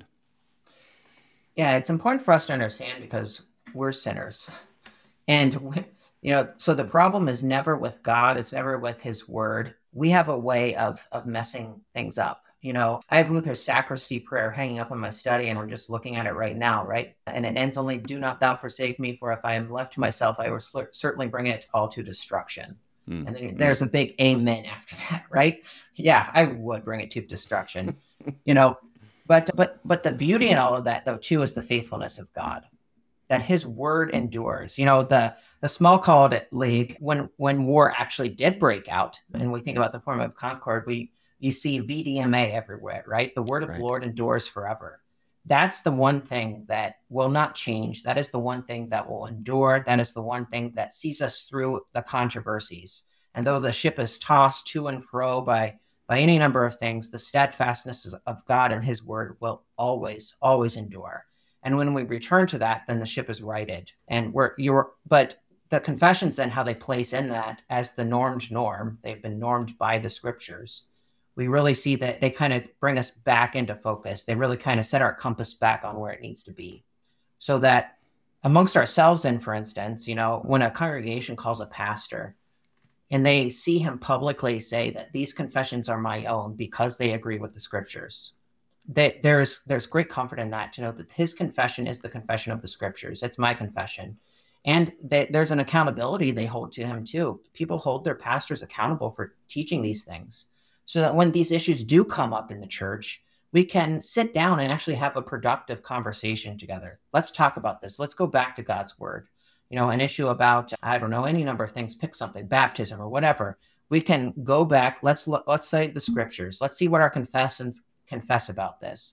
Yeah, it's important for us to understand because we're sinners. And, we, you know, so the problem is never with God. It's never with his word. We have a way of of messing things up. You know, I have Luther's sacristy prayer hanging up in my study, and I'm just looking at it right now, right? And it ends only, do not thou forsake me, for if I am left to myself, I will sl- certainly bring it all to destruction. Mm. And then there's a big amen after that, right? Yeah, I would bring it to destruction, you know. But but but the beauty in all of that, though, too, is the faithfulness of God, that his word endures. You know, the the small called league, when when war actually did break out, and we think about the Formula of Concord, we you see V D M A everywhere, right? The word of right. the Lord endures forever. That's the one thing that will not change. That is the one thing that will endure. That is the one thing that sees us through the controversies. And though the ship is tossed to and fro by by any number of things, the steadfastness of God and his word will always, always endure. And when we return to that, then the ship is righted. And we're you're but the confessions then, how they place in that as the normed norm, they've been normed by the scriptures. We really see that they kind of bring us back into focus. They really kind of set our compass back on where it needs to be. So that amongst ourselves, then, for instance, you know, when a congregation calls a pastor and they see him publicly say that these confessions are my own because they agree with the scriptures, that there's there's great comfort in that, to know that his confession is the confession of the scriptures. It's my confession. And they, there's an accountability they hold to him too. People hold their pastors accountable for teaching these things, so that when these issues do come up in the church, we can sit down and actually have a productive conversation together. Let's talk about this. Let's go back to God's word. You know, an issue about, I don't know, any number of things, pick something, baptism or whatever. We can go back. Let's look, let's cite the scriptures. Let's see what our confessions confess about this.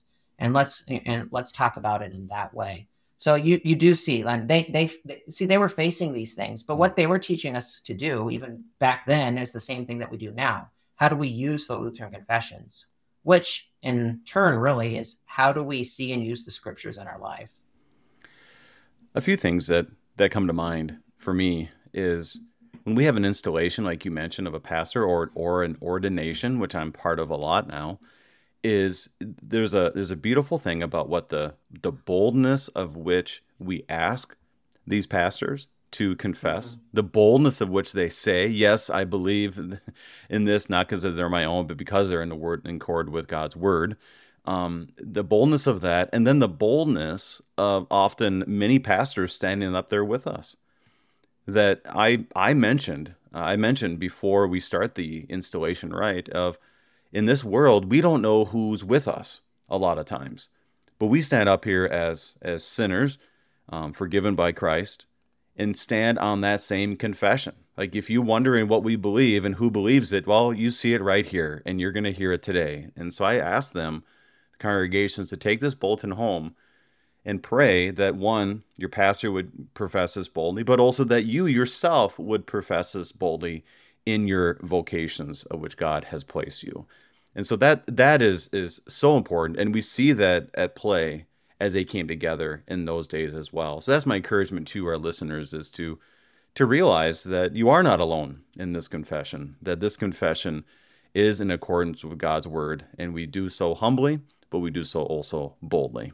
and let's and let's talk about it in that way. So you you do see, and they, they they see they were facing these things, but what they were teaching us to do even back then is the same thing that we do now. How do we use the Lutheran confessions? Which in turn really is, how do we see and use the scriptures in our life? A few things that, that come to mind for me is when we have an installation, like you mentioned, of a pastor or or an ordination, which I'm part of a lot now, is there's a there's a beautiful thing about what the the boldness of which we ask these pastors to confess, mm-hmm. the boldness of which they say, yes, I believe in this, not because they're my own, but because they're in the word in accord with God's word. Um, the boldness of that, and then the boldness of often many pastors standing up there with us. That I I mentioned uh, I mentioned before we start the installation, right? Of in this world, we don't know who's with us a lot of times, but we stand up here as as sinners, um, forgiven by Christ, and stand on that same confession. Like if you're wondering what we believe and who believes it, well, you see it right here, and you're going to hear it today. And so I asked them, the congregations, to take this bulletin home and pray that, one, your pastor would profess this boldly, but also that you yourself would profess this boldly in your vocations of which God has placed you. And so that that is is so important, and we see that at play as they came together in those days as well. So that's my encouragement to our listeners, is to to realize that you are not alone in this confession, that this confession is in accordance with God's word, and we do so humbly, but we do so also boldly.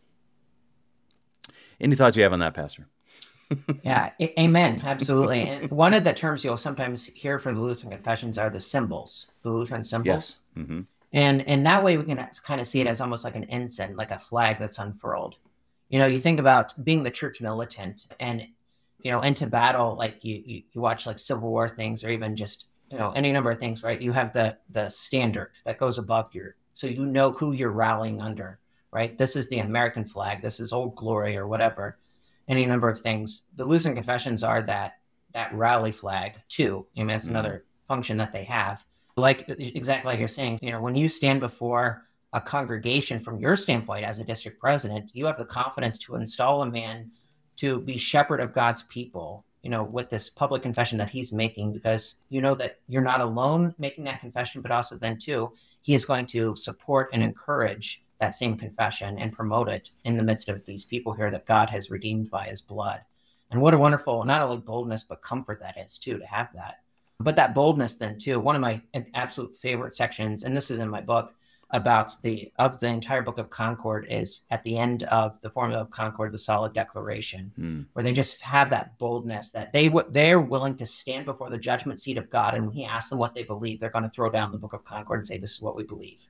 Any thoughts you have on that, Pastor? Yeah, a- amen. Absolutely. And one of the terms you'll sometimes hear for the Lutheran confessions are the symbols, the Lutheran symbols. Yes. Mm-hmm. And and that way we can kind of see it as almost like an ensign, like a flag that's unfurled. You know, you think about being the church militant and, you know, into battle, like you, you, you watch like Civil War things, or even just, you know, any number of things, right? You have the the standard that goes above your, so you know who you're rallying under, right? This is the American flag. This is Old Glory or whatever. Any number of things. The Lutheran confessions are that that rally flag too. I mean, that's mm-hmm. another function that they have. Like exactly like you're saying, you know, when you stand before a congregation from your standpoint as a district president, you have the confidence to install a man to be shepherd of God's people, you know, with this public confession that he's making, because you know that you're not alone making that confession, but also then too, he is going to support and encourage that same confession and promote it in the midst of these people here that God has redeemed by his blood. And what a wonderful, not only boldness, but comfort that is too, to have that. But that boldness then too, one of my absolute favorite sections, and this is in my book, about the, of the entire Book of Concord, is at the end of the Formula of Concord, the Solid Declaration, mm. where they just have that boldness that they w- they're willing to stand before the judgment seat of God. And when he asks them what they believe, they're going to throw down the Book of Concord and say, this is what we believe.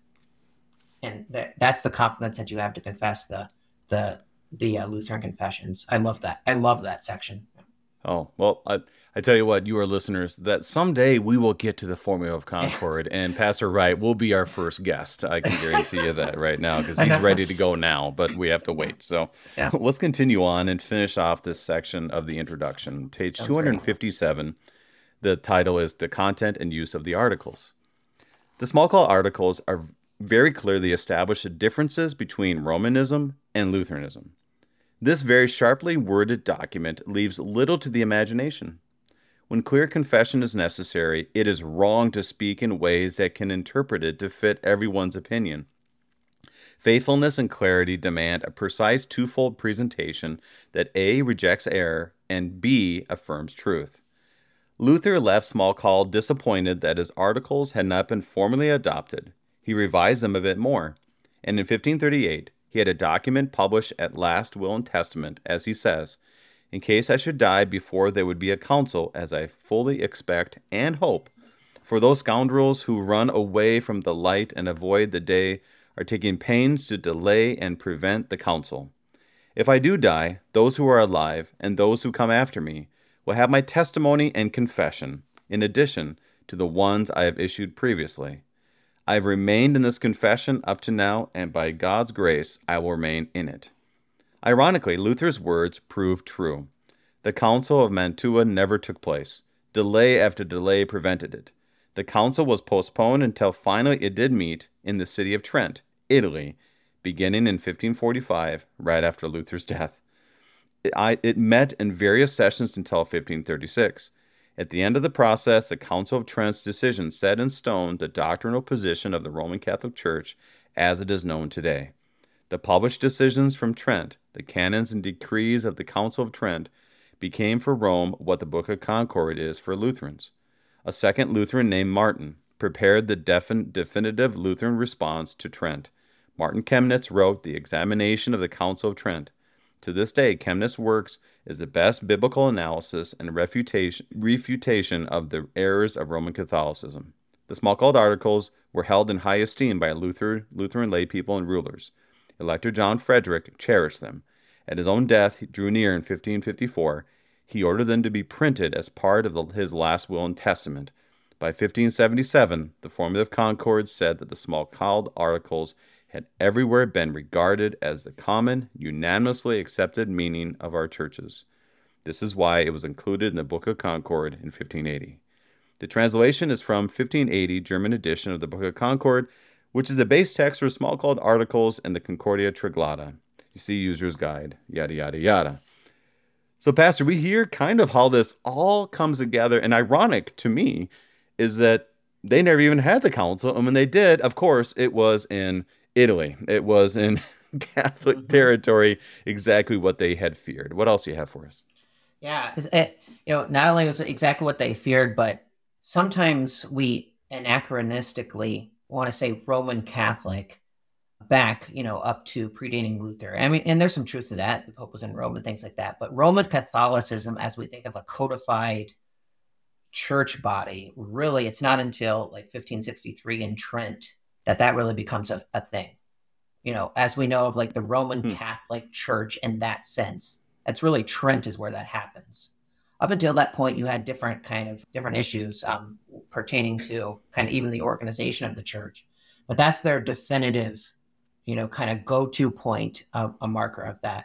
And that, that's the confidence that you have to confess the the the uh, Lutheran confessions. I love that. I love that section. Oh, well, I, I tell you what, you are listeners, that someday we will get to the Formula of Concord, and Pastor Wright will be our first guest. I can guarantee you that right now, because he's ready to go now, but we have to wait. So yeah. Let's continue on and finish off this section of the introduction. Page Sounds two fifty-seven, great. The title is The Content and Use of the Articles. The small call articles are very clearly established the differences between Romanism and Lutheranism. This very sharply worded document leaves little to the imagination. When clear confession is necessary, it is wrong to speak in ways that can interpret it to fit everyone's opinion. Faithfulness and clarity demand a precise twofold presentation that A, rejects error, and B, affirms truth. Luther left small call disappointed that his articles had not been formally adopted. He revised them a bit more, and in fifteen thirty-eight, he had a document published at last will and testament, as he says, in case I should die before there would be a council, as I fully expect and hope, for those scoundrels who run away from the light and avoid the day are taking pains to delay and prevent the council. If I do die, those who are alive and those who come after me will have my testimony and confession, in addition to the ones I have issued previously. I have remained in this confession up to now, and by God's grace, I will remain in it. Ironically, Luther's words proved true. The Council of Mantua never took place. Delay after delay prevented it. The council was postponed until finally it did meet in the city of Trent, Italy, beginning in fifteen forty-five, right after Luther's death. It, I, it met in various sessions until fifteen thirty-six. At the end of the process, the Council of Trent's decision set in stone the doctrinal position of the Roman Catholic Church as it is known today. The published decisions from Trent, the canons and decrees of the Council of Trent, became for Rome what the Book of Concord is for Lutherans. A second Lutheran named Martin prepared the defin- definitive Lutheran response to Trent. Martin Chemnitz wrote the Examination of the Council of Trent. To this day, Chemnitz's works is the best biblical analysis and refutation, refutation of the errors of Roman Catholicism. The Smalcald Articles were held in high esteem by Luther, Lutheran laypeople and rulers. Elector John Frederick cherished them. At his own death, he drew near in fifteen fifty-four. He ordered them to be printed as part of the, his last will and testament. By fifteen seventy-seven, the Formula of Concord said that the Smalcald Articles had everywhere been regarded as the common, unanimously accepted meaning of our churches. This is why it was included in the Book of Concord in fifteen eighty. The translation is from fifteen eighty German edition of the Book of Concord, which is the base text for Smalcald Articles and the Concordia Triglata. You see User's Guide, yada, yada, yada. So, Pastor, we hear kind of how this all comes together, and ironic to me is that they never even had the council, and when they did, of course, it was in Italy. It was in Catholic mm-hmm. territory, exactly what they had feared. What else do you have for us? Yeah, because it, you know, not only was it exactly what they feared, but sometimes we anachronistically want to say Roman Catholic back, you know, up to predating Luther. I mean, and there's some truth to that. The Pope was in Rome and things like that. But Roman Catholicism, as we think of a codified church body, really, it's not until like fifteen sixty-three in Trent that that really becomes a, a thing. You know, as we know of like the Roman hmm. Catholic Church in that sense, that's really Trent is where that happens. Up until that point, you had different kind of different issues um, pertaining to kind of even the organization of the church. But that's their definitive, you know, kind of go-to point, of a marker of that.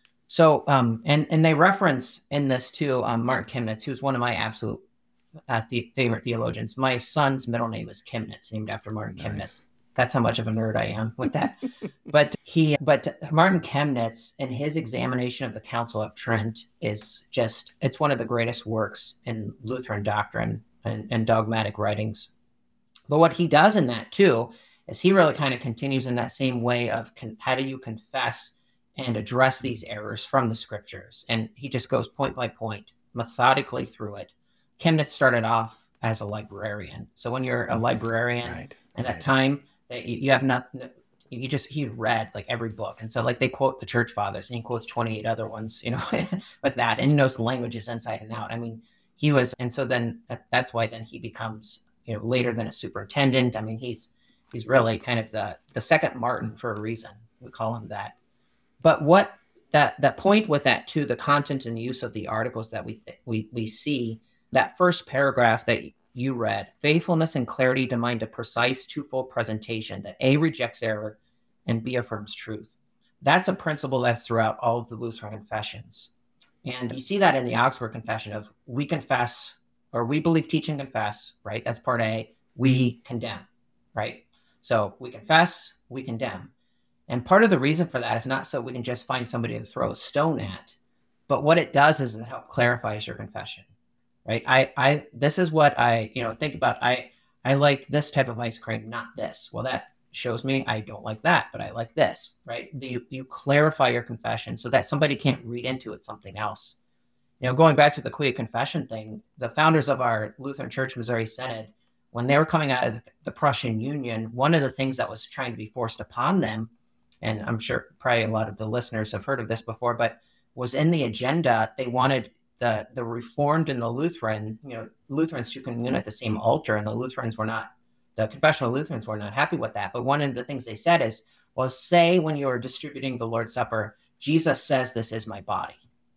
So, um, and and they reference in this too, um, Martin Chemnitz, who's one of my absolute uh, the- favorite theologians. My son's middle name is Chemnitz, named after Martin nice. Chemnitz. That's how much of a nerd I am with that. but he, but Martin Chemnitz and his examination of the Council of Trent is just, it's one of the greatest works in Lutheran doctrine and, and dogmatic writings. But what he does in that too, is he really kind of continues in that same way of con- how do you confess and address these errors from the scriptures? And he just goes point by point, methodically through it. Chemnitz started off as a librarian. So when you're a librarian right, at that right. time, you have nothing, you just, he read like every book. And so like they quote the church fathers and he quotes twenty-eight other ones, you know, with that, and he knows the languages inside and out. I mean, he was, and so then that's why then he becomes, you know, later than a superintendent. I mean, he's, he's really kind of the, the second Martin for a reason. We call him that. But what that, that point with that too, the content and use of the articles that we, th- we, we see, that first paragraph that you read, faithfulness and clarity demand a precise twofold presentation that A, rejects error and B, affirms truth. That's a principle that's throughout all of the Lutheran confessions. And you see that in the Augsburg Confession of we confess, or we believe, teach, and confess, right? That's part A. We condemn, right? So we confess, we condemn. And part of the reason for that is not so we can just find somebody to throw a stone at, but what it does is it helps clarifies your confession. Right. I, I, this is what I, you know, think about. I, I like this type of ice cream, not this. Well, that shows me I don't like that, but I like this, right? You, you clarify your confession so that somebody can't read into it something else. You know, going back to the Quiet Confession thing, the founders of our Lutheran Church Missouri Synod, when they were coming out of the Prussian Union, one of the things that was trying to be forced upon them, and I'm sure probably a lot of the listeners have heard of this before, but was in the agenda, they wanted the the Reformed and the Lutheran, you know, Lutherans to commune at the same altar, and the Lutherans were not, the confessional Lutherans were not happy with that. But one of the things they said is, well, say when you're distributing the Lord's Supper, Jesus says, this is my body,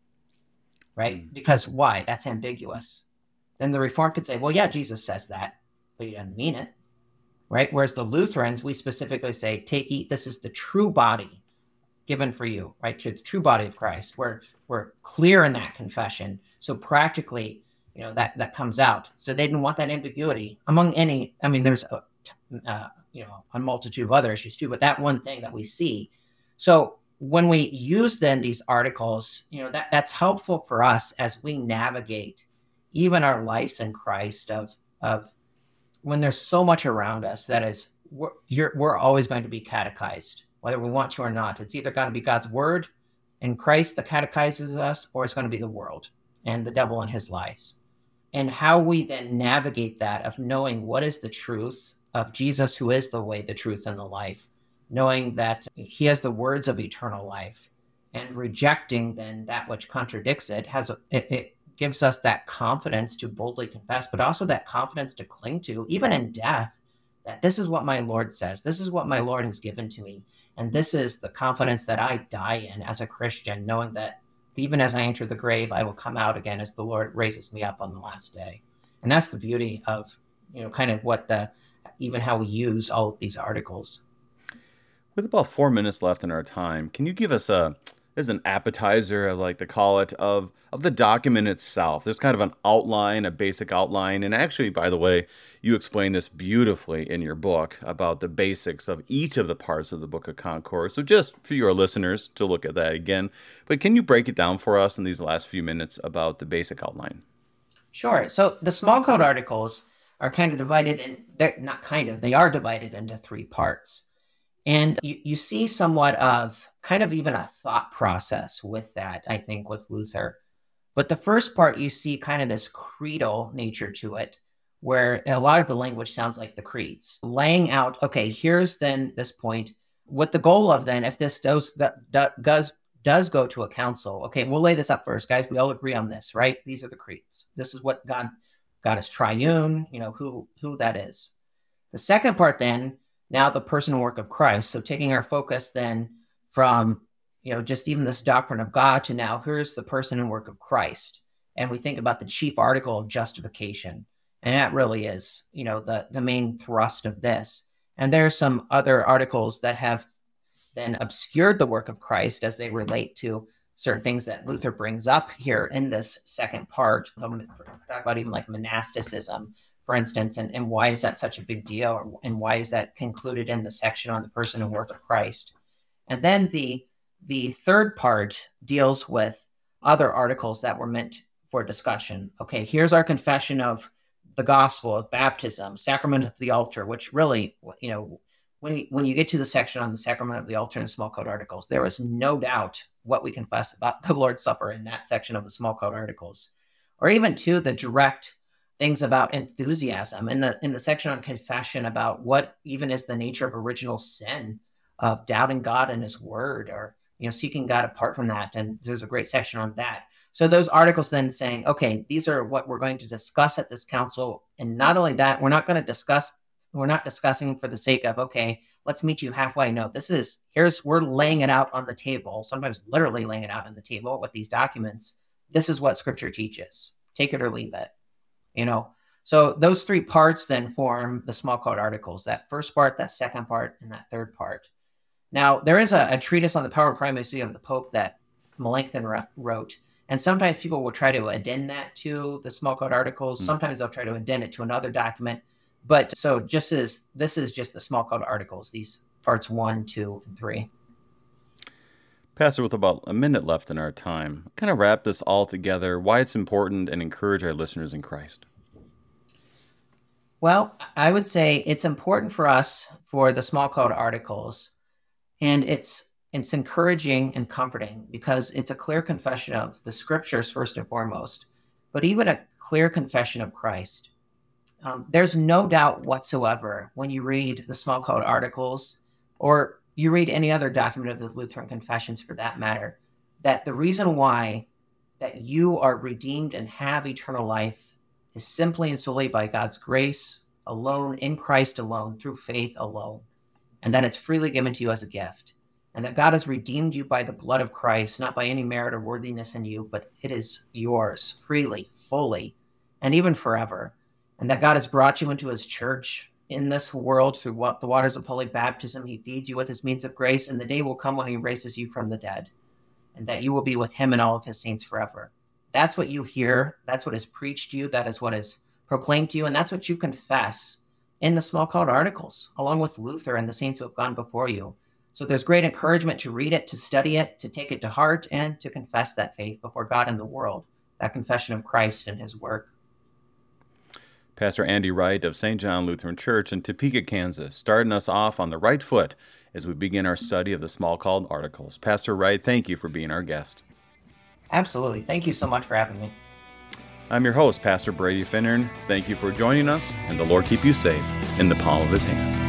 right? Mm. Because why? That's ambiguous. Then the Reformed could say, well, yeah, Jesus says that, but he doesn't mean it, right? Whereas the Lutherans, we specifically say, take, eat, this is the true body given for you, right? To the true body of Christ. We're, we're clear in that confession. So practically, you know, that, that comes out. So they didn't want that ambiguity among any, I mean, there's a uh, you know, a multitude of other issues too, but that one thing that we see. So when we use then these articles, you know, that that's helpful for us as we navigate even our lives in Christ of, of when there's so much around us that is, we're, you're, we're always going to be catechized, whether we want to or not. It's either going to be God's word in Christ that catechizes us, or it's going to be the world and the devil and his lies. And how we then navigate that of knowing what is the truth of Jesus, who is the way, the truth, and the life, knowing that he has the words of eternal life, and rejecting then that which contradicts it has a, it, it gives us that confidence to boldly confess, but also that confidence to cling to, even in death, that this is what my Lord says. This is what my Lord has given to me. And this is the confidence that I die in as a Christian, knowing that even as I enter the grave, I will come out again as the Lord raises me up on the last day. And that's the beauty of, you know, kind of what the, even how we use all of these articles. With about four minutes left in our time, can you give us a, as an appetizer, I like to call it, of of the document itself? There's kind of an outline, a basic outline. And actually, by the way, you explain this beautifully in your book about the basics of each of the parts of the Book of Concord. So just for your listeners to look at that again, but can you break it down for us in these last few minutes about the basic outline? Sure. So the small code articles are kind of divided in, they're not kind of, they are divided into three parts. And you, you see somewhat of kind of even a thought process with that, I think, with Luther. But the first part, you see kind of this creedal nature to it, where a lot of the language sounds like the creeds, laying out, okay, here's then this point, with the goal of then, if this does, does, does go to a council, okay, we'll lay this up first, guys. We all agree on this, right? These are the creeds. This is what God, God is triune, you know, who, who that is. The second part then, now the person and work of Christ. So taking our focus then from, you know, just even this doctrine of God to now here's the person and work of Christ. And we think about the chief article of justification. And that really is, you know, the, the main thrust of this. And there are some other articles that have then obscured the work of Christ as they relate to certain things that Luther brings up here in this second part. I'm going to talk about even like monasticism, for instance, and, and why is that such a big deal? And why is that concluded in the section on the person and work of Christ? And then the, the third part deals with other articles that were meant for discussion. Okay, here's our confession of the gospel, of baptism, sacrament of the altar, which really, you know, when you, when you get to the section on the sacrament of the altar and small code articles, there is no doubt what we confess about the Lord's Supper in that section of the small code articles. Or even to the direct things about enthusiasm in the in the section on confession about what even is the nature of original sin, of doubting God and his word, or, you know, seeking God apart from that. And there's a great section on that. So those articles then saying, okay, these are what we're going to discuss at this council. And not only that, we're not going to discuss, we're not discussing for the sake of, okay, let's meet you halfway. No, this is, here's, we're laying it out on the table, sometimes literally laying it out on the table with these documents. This is what Scripture teaches. Take it or leave it. You know, so those three parts then form the small code articles, that first part, that second part, and that third part. Now, there is a, a treatise on the power and primacy of the Pope that Melanchthon wrote, and sometimes people will try to addend that to the small code articles. Mm. Sometimes they'll try to addend it to another document. But so just as this is just the small code articles, these parts one, two, and three. Pastor, with about a minute left in our time, kind of wrap this all together, why it's important, and encourage our listeners in Christ. Well, I would say it's important for us for the small code articles, and it's it's encouraging and comforting because it's a clear confession of the Scriptures first and foremost, but even a clear confession of Christ. Um, there's no doubt whatsoever when you read the small code articles, or you read any other document of the Lutheran Confessions for that matter, that the reason why that you are redeemed and have eternal life is simply and solely by God's grace alone, in Christ alone, through faith alone, and that it's freely given to you as a gift, and that God has redeemed you by the blood of Christ, not by any merit or worthiness in you, but it is yours freely, fully, and even forever, and that God has brought you into his church in this world through what the waters of holy baptism. He feeds you with his means of grace, and the day will come when he raises you from the dead, and that you will be with him and all of his saints forever. That's what you hear. That's what is preached to you. That is what is proclaimed to you. And that's what you confess in the Smalcald Articles, along with Luther and the saints who have gone before you. So there's great encouragement to read it, to study it, to take it to heart, and to confess that faith before God and the world, that confession of Christ and his work. Pastor Andy Wright of Saint John Lutheran Church in Topeka, Kansas, starting us off on the right foot as we begin our study of the Smalcald Articles. Pastor Wright, thank you for being our guest. Absolutely. Thank you so much for having me. I'm your host, Pastor Brady Finnern. Thank you for joining us, and the Lord keep you safe in the palm of his hand.